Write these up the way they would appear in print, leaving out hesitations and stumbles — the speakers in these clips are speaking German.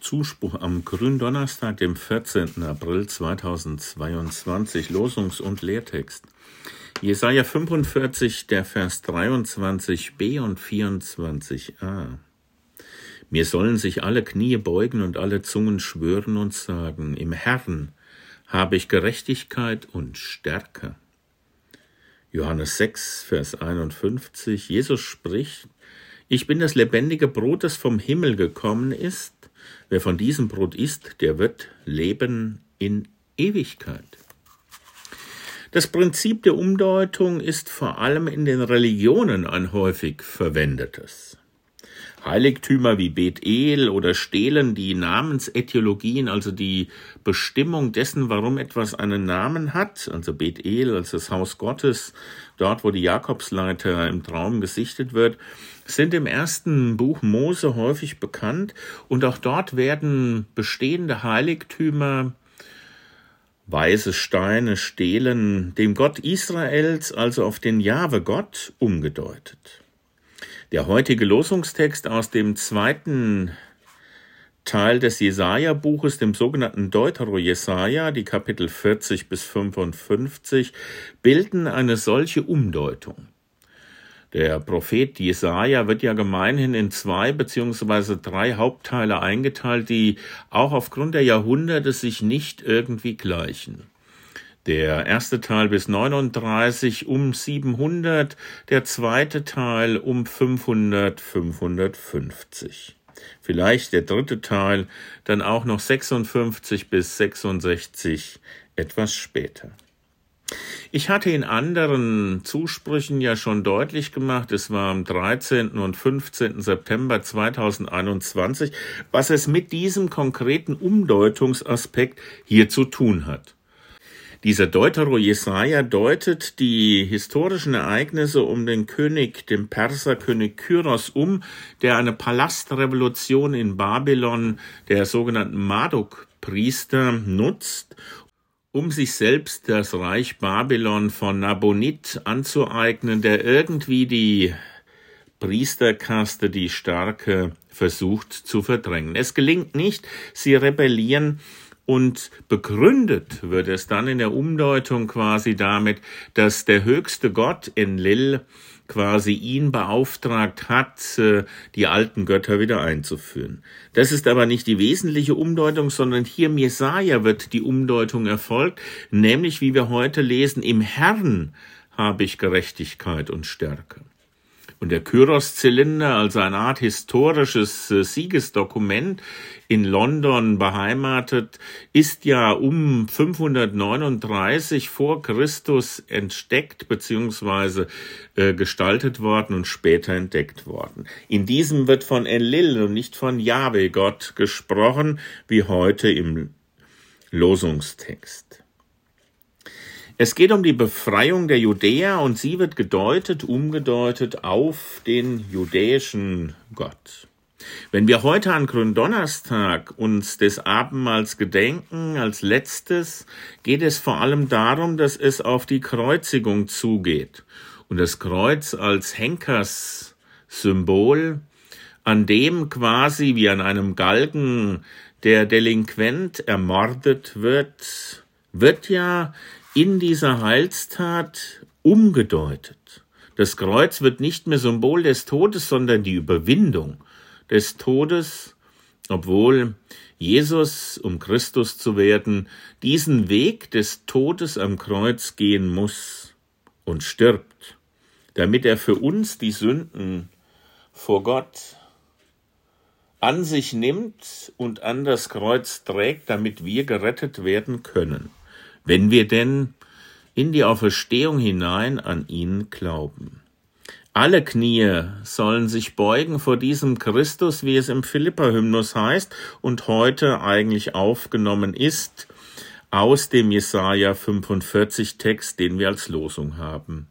Zuspruch am Gründonnerstag, dem 14. April 2022, Losungs- und Lehrtext. Jesaja 45, der Vers 23b und 24a. Mir sollen sich alle Knie beugen und alle Zungen schwören und sagen, im Herrn habe ich Gerechtigkeit und Stärke. Johannes 6, Vers 51, Jesus spricht, ich bin das lebendige Brot, das vom Himmel gekommen ist. Wer von diesem Brot isst, der wird leben in Ewigkeit. Das Prinzip der Umdeutung ist vor allem in den Religionen ein häufig verwendetes. Heiligtümer wie Bethel oder Stelen, die Namensätiologien, also die Bestimmung dessen, warum etwas einen Namen hat, also Bethel, also das Haus Gottes, dort wo die Jakobsleiter im Traum gesichtet wird, sind im ersten Buch Mose häufig bekannt und auch dort werden bestehende Heiligtümer, weiße Steine, Stelen, dem Gott Israels, also auf den Jahwe-Gott, umgedeutet. Der heutige Losungstext aus dem zweiten Teil des Jesaja-Buches, dem sogenannten Deutero-Jesaja, die Kapitel 40 bis 55, bilden eine solche Umdeutung. Der Prophet Jesaja wird ja gemeinhin in 2 bzw. 3 Hauptteile eingeteilt, die auch aufgrund der Jahrhunderte sich nicht irgendwie gleichen. Der erste Teil bis 39 um 700, der zweite Teil um 500, 550. Vielleicht der dritte Teil dann auch noch 56 bis 66, etwas später. Ich hatte in anderen Zusprüchen ja schon deutlich gemacht, es war am 13. und 15. September 2021, was es mit diesem konkreten Umdeutungsaspekt hier zu tun hat. Dieser Deutero-Jesaja deutet die historischen Ereignisse um den König, den Perserkönig Kyros der eine Palastrevolution in Babylon, der sogenannten Marduk-Priester, nutzt, um sich selbst das Reich Babylon von Nabonid anzueignen, der irgendwie die Priesterkaste, die Starke, versucht zu verdrängen. Es gelingt nicht, sie rebellieren, und begründet wird es dann in der Umdeutung quasi damit, dass der höchste Gott Enlil quasi ihn beauftragt hat, die alten Götter wieder einzuführen. Das ist aber nicht die wesentliche Umdeutung, sondern hier im Jesaja wird die Umdeutung erfolgt, nämlich wie wir heute lesen, im Herrn habe ich Gerechtigkeit und Stärke. Und der Kyros-Zylinder, also eine Art historisches Siegesdokument, in London beheimatet, ist ja um 539 vor Christus entdeckt bzw. gestaltet worden und später entdeckt worden. In diesem wird von Enlil und nicht von Jahwe-Gott gesprochen, wie heute im Losungstext. Es geht um die Befreiung der Judäer und sie wird umgedeutet auf den judäischen Gott. Wenn wir heute an Gründonnerstag uns des Abendmahls gedenken, als letztes, geht es vor allem darum, dass es auf die Kreuzigung zugeht. Und das Kreuz als Henkerssymbol, an dem quasi wie an einem Galgen der Delinquent ermordet wird ja in dieser Heilstat umgedeutet. Das Kreuz wird nicht mehr Symbol des Todes, sondern die Überwindung des Todes, obwohl Jesus, um Christus zu werden, diesen Weg des Todes am Kreuz gehen muss und stirbt, damit er für uns die Sünden vor Gott an sich nimmt und an das Kreuz trägt, damit wir gerettet werden können, wenn wir denn in die Auferstehung hinein an ihn glauben. Alle Knie sollen sich beugen vor diesem Christus, wie es im Philipper-Hymnus heißt und heute eigentlich aufgenommen ist aus dem Jesaja 45 Text, den wir als Losung haben.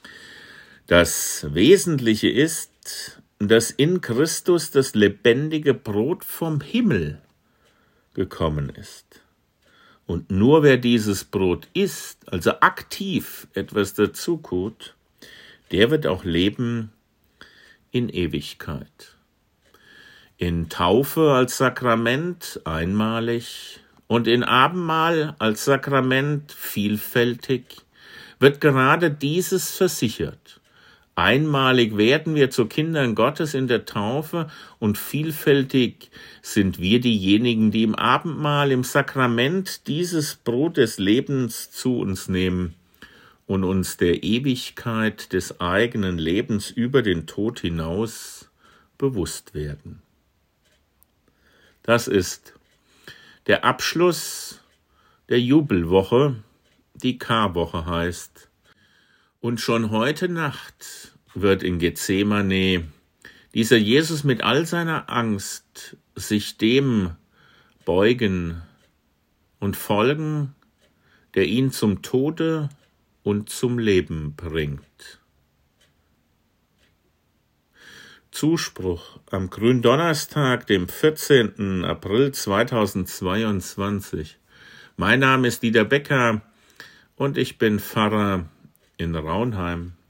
Das Wesentliche ist, dass in Christus das lebendige Brot vom Himmel gekommen ist. Und nur wer dieses Brot isst, also aktiv etwas dazu tut, der wird auch leben in Ewigkeit. In Taufe als Sakrament einmalig und in Abendmahl als Sakrament vielfältig wird gerade dieses versichert. Einmalig werden wir zu Kindern Gottes in der Taufe und vielfältig sind wir diejenigen, die im Abendmahl, im Sakrament dieses Brot des Lebens zu uns nehmen und uns der Ewigkeit des eigenen Lebens über den Tod hinaus bewusst werden. Das ist der Abschluss der Jubelwoche, die Karwoche heißt. Und schon heute Nacht wird in Gethsemane dieser Jesus mit all seiner Angst sich dem beugen und folgen, der ihn zum Tode und zum Leben bringt. Zuspruch am Gründonnerstag, dem 14. April 2022. Mein Name ist Dieter Becker und ich bin Pfarrer in Raunheim.